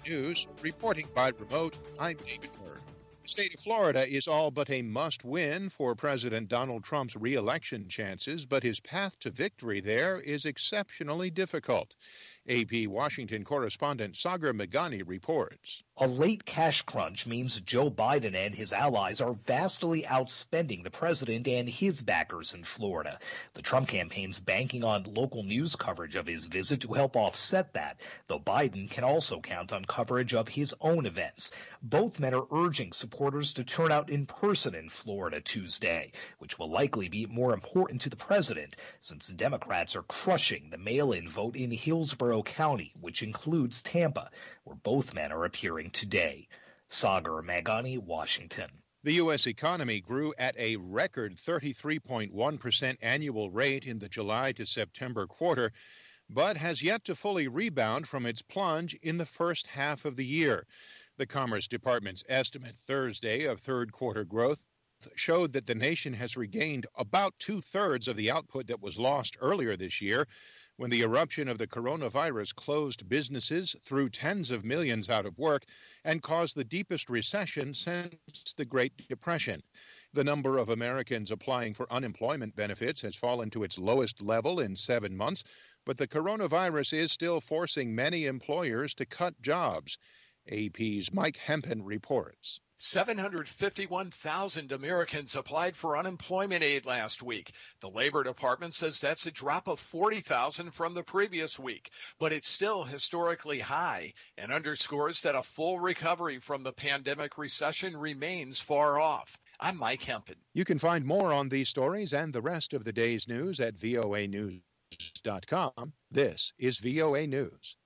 News, reporting by remote, I'm David Murray. The state of Florida is all but a must-win for President Donald Trump's re-election chances, but his path to victory there is exceptionally difficult. AP Washington correspondent Sagar Meghani reports. A late cash crunch means Joe Biden and his allies are vastly outspending the president and his backers in Florida. The Trump campaign's banking on local news coverage of his visit to help offset that, though Biden can also count on coverage of his own events. Both men are urging supporters to turn out in person in Florida Tuesday, which will likely be more important to the president since Democrats are crushing the mail-in vote in Hillsborough County, which includes Tampa, where both men are appearing today. Sagar Meghani, Washington. The U.S. economy grew at a record 33.1% annual rate in the July to September quarter, but has yet to fully rebound from its plunge in the first half of the year. The Commerce Department's estimate Thursday of third quarter growth showed that the nation has regained about two-thirds of the output that was lost earlier this year, when the eruption of the coronavirus closed businesses, threw tens of millions out of work, and caused the deepest recession since the Great Depression. The number of Americans applying for unemployment benefits has fallen to its lowest level in 7 months, but the coronavirus is still forcing many employers to cut jobs. AP's Mike Hempen reports. 751,000 Americans applied for unemployment aid last week. The Labor Department says that's a drop of 40,000 from the previous week, but it's still historically high and underscores that a full recovery from the pandemic recession remains far off. I'm Mike Hempen. You can find more on these stories and the rest of the day's news at voanews.com. This is VOA News.